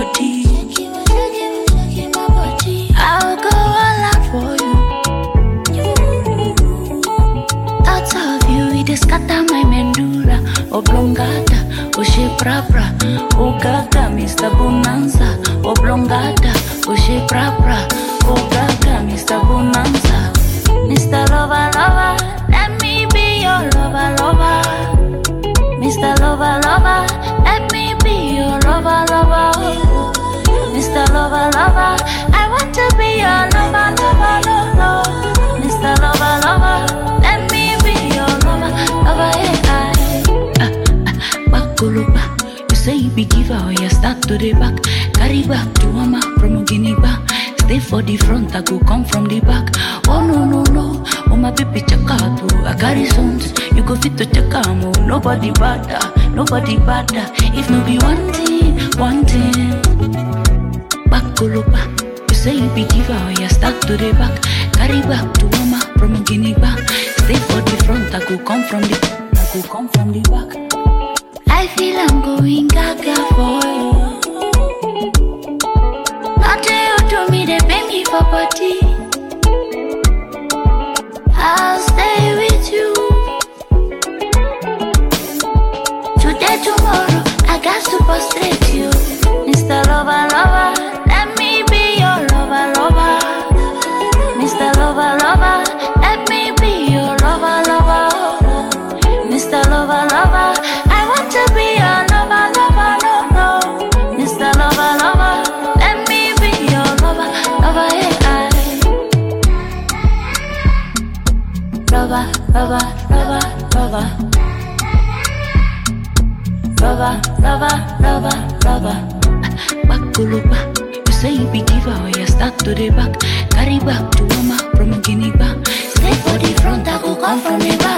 body. I'll go all out for you. Thoughts of you, it scatter my medulla. Oblongata, Oshe Prapra, Ogaga, Mr. Bonanza. Oblongata, Oshe Prapra, Ogaga, Mr. Bonanza. Mr. Lover, lover, let me be your lover, lover. Mr. Lover, lover, let me be your lover, lover. Mr. Lover, lover, I want to be your lover, lover, lover. Mr. Lover, lover, let me be your lover, lover, yeah. Bakuluba, you say you be giver, or you start to the back. Carry back to mama from Guinea back. Stay for the front, I go come from the back. Oh no, no, no, oh my baby check out, oh, I carry sons. You go fit to check out, oh, nobody better, nobody better. If no be one thing, one thing. Bakuluba, you say you be giver, or you start to the back. Carry back to mama from Guinea back. Stay for the front, I go come from the back. I feel I'm going gaga for you. Nothing you do me, they pay me for body. I'll stay with you. Today, tomorrow, I got to frustrate you. Mr. Lover, lover, let me be your lover, lover. Mr. Lover, lover, let me be your lover, lover. Mr. Lover, lover, I want to be your lover, lover, lover. Mr. Lover, lover, let me be your lover, lover, yeah. Lover, lover, lover, lover. Lover, lover, lover, lover. Bakuluba, you say you be giver, or you start to the back. Carry back to mama from Guinea back. Stay for the front, I go come from the back.